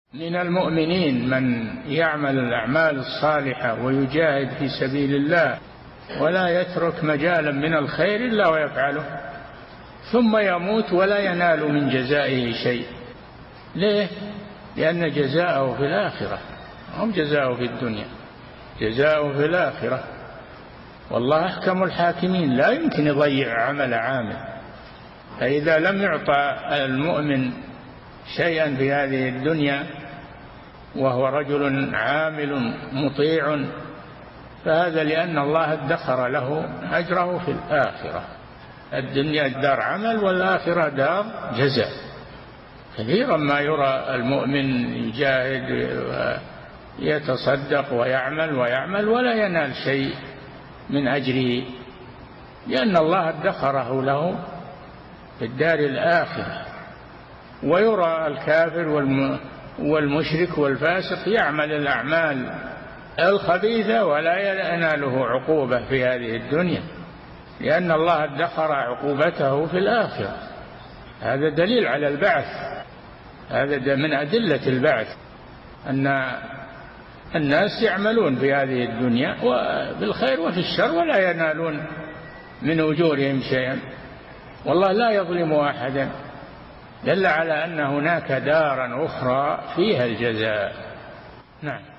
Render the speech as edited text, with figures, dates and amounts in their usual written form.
من المؤمنين من يعمل الأعمال الصالحة ويجاهد في سبيل الله ولا يترك مجالا من الخير إلا ويفعله، ثم يموت ولا ينال من جزائه شيء. ليه؟ لأن جزاءه في الآخرة، هم جزاءه في الدنيا، جزاءه في الآخرة. والله أحكم الحاكمين، لا يمكن يضيع عمل عامل. فإذا لم يعطى المؤمن شيئا في هذه الدنيا وهو رجل عامل مطيع، فهذا لأن الله ادخر له أجره في الآخرة. الدنيا دار عمل والآخرة دار جزاء. كثيرا ما يرى المؤمن يجاهد ويتصدق ويعمل ولا ينال شيء من أجره، لأن الله ادخره له في الدار الآخرة. ويرى الكافر والمشرك والفاسق يعمل الأعمال الخبيثة ولا يناله عقوبة في هذه الدنيا، لأن الله ادخر عقوبته في الآخرة. هذا دليل على البعث، هذا من أدلة البعث، أن الناس يعملون في هذه الدنيا بالخير وفي الشر ولا ينالون من أجورهم شيئا، والله لا يظلم أحدا، دل على أن هناك دارا أخرى فيها الجزاء. نعم.